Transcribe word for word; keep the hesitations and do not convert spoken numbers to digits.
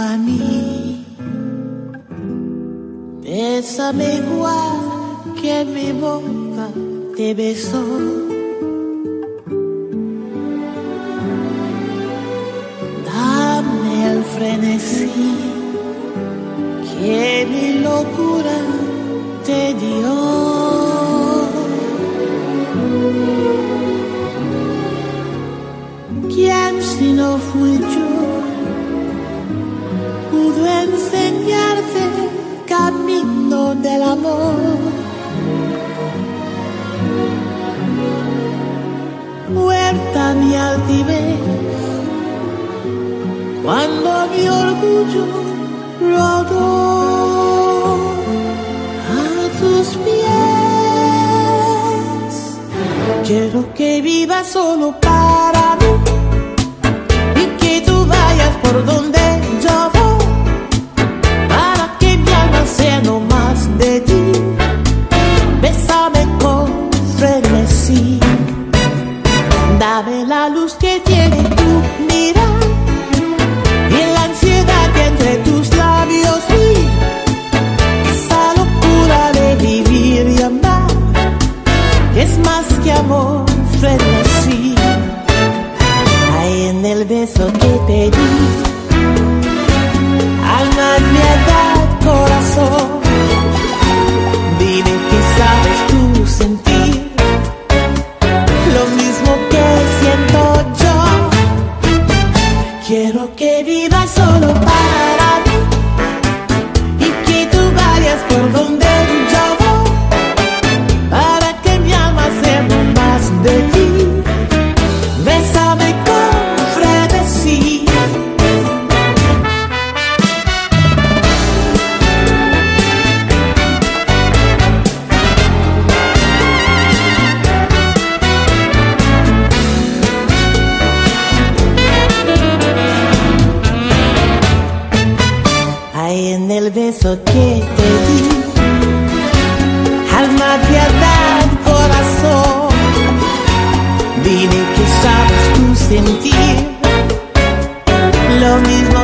a mí. Bésame igual que mi boca te besó. Dame el frenesí que mi locura te dio. ¿Quién si no fui yo pudo enseñarte camino del amor? Muerta mi altivez cuando mi orgullo rodó a tus pies. Quiero que vivas solo para mí y que tú vayas por donde yo voy, para que mi alma sea no más de ti. Bésame con frenesí, dame la luz que tiene tu mirar y la ansiedad que entre tus labios vi, esa locura de vivir y amar, que es más que amor, frenesí. Hay en el beso que te di, alma, piedad, corazón, dime que sabes tú sentir lo mismo que siento yo. Quiero que vivas solo para mí y que tú vayas por donde yo voy, para que mi alma sepa más de ti. Bésame con frenesí. Hay en el beso que te di, alma, piedad, corazón, dime que sabes tú sentir lo mismo